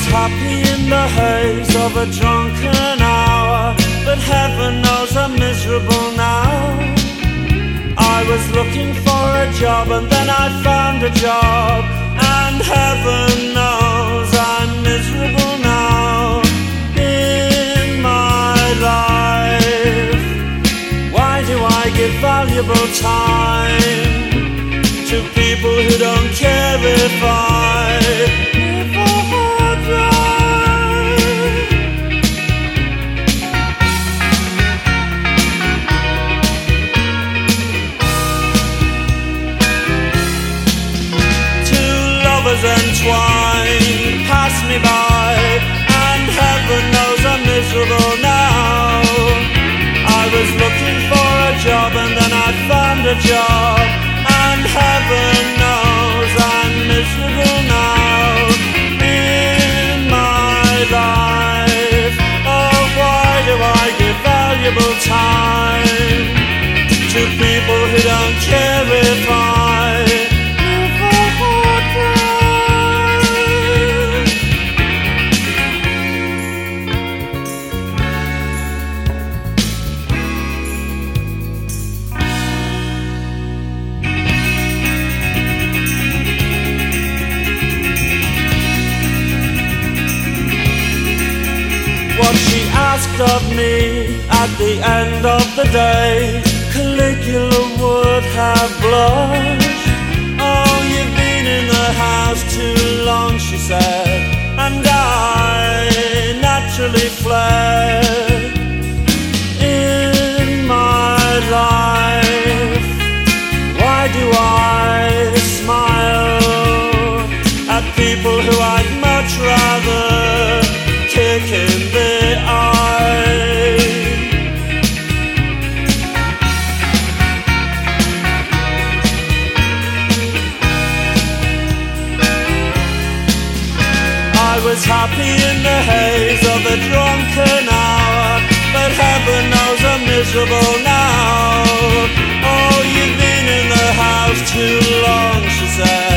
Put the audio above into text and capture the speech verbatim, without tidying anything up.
was happy in the haze of a drunken hour, but heaven knows I'm miserable now. I was looking for a job and then I found a job, and heaven knows I'm miserable now in my life. Why do I give valuable time to people who don't care if I live or die? Two lovers entwined pass me by, and heaven knows I'm miserable now. I was looking for a job and then I found a job, and heaven knows I'm miserable now in my life. Oh, why do I give valuable time to people who don't care if I live or die? What she asked of me at the end of the day, Caligula would have blushed. Oh, you've been in the house too long, she said, and I naturally fled. In my life, why do I smile at people who I'd much rather kick in the eye? I was happy in the haze of a drunken hour, but heaven knows I'm miserable now. Oh, you've been in the house too long, she said,